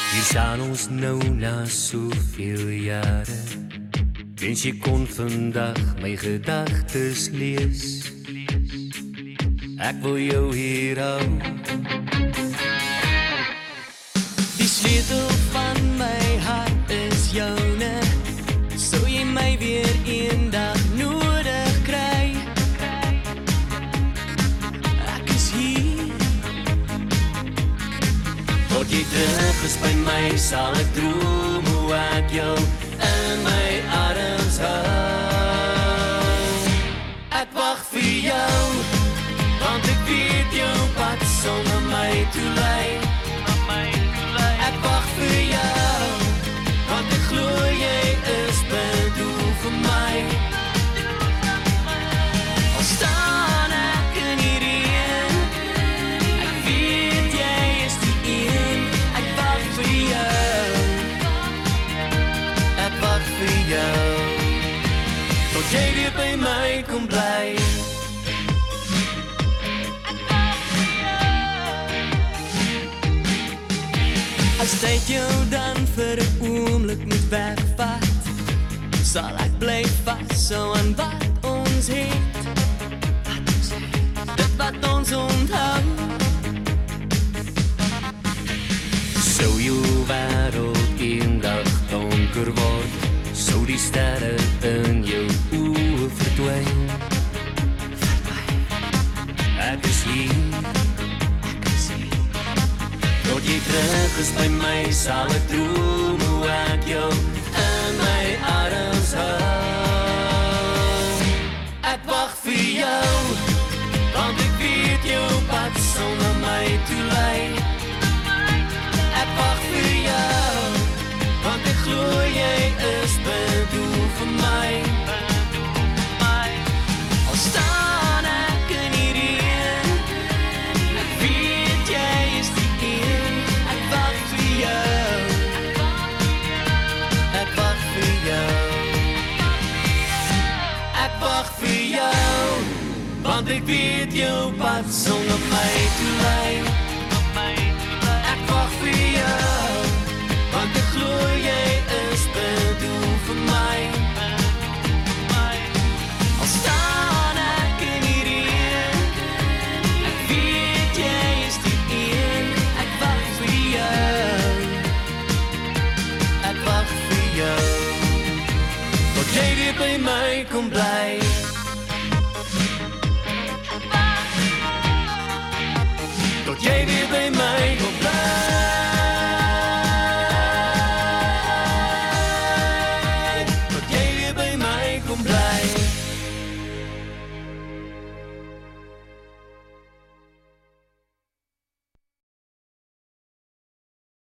Hier staan ons nou na soveel jare. Wens jy kon vandag my gedagtes lees. Ek wil jou hier hou. Die sleutel van my hart is joune. Sou jy my weer eendag nodig kry? Ek is hier. Tot jy terug is by my, sal ek droom hoe ek jou in my arms hou. Ek wag vir jou, want ek weet jou pad sonder my toe lei. Ek wag vir jou, want ek glo jy is bedoel vir my. Al staan ek in die reën, ek weet jy is die een. Ek wag vir jou, ek wag vir jou, tot jy weer by my kom bly. As tyd jou dan vir 'n oomblik moet wegvat, sal ek bly vashou aan wat ons het. Dit wat ons onthou. Sou jou wêreld eendag donker word, sou die sterre in jou oë verdwyn. Ek is hier. Tot jy terug is by my, sal ek droom hoe ek jou in my arms hou. Ek wag vir jou, want ek weet jou pad sonder my toe lei. Ek wag vir jou, want ek glo jy is bedoel vir my. Al staan ek in die reën, ek weet jy is die een. Ek wag vir jou, ek wag vir jou, ek wag vir jou, want ek weet jou pad sonder my toe lei. Ek wag vir jou, want ek glo jy is bedoel vir my. Al staan ek in die reën, ek weet jy is die een. Ek wag vir jou, ek wag vir jou, tot jy weer by my kom bly. Tot jy weer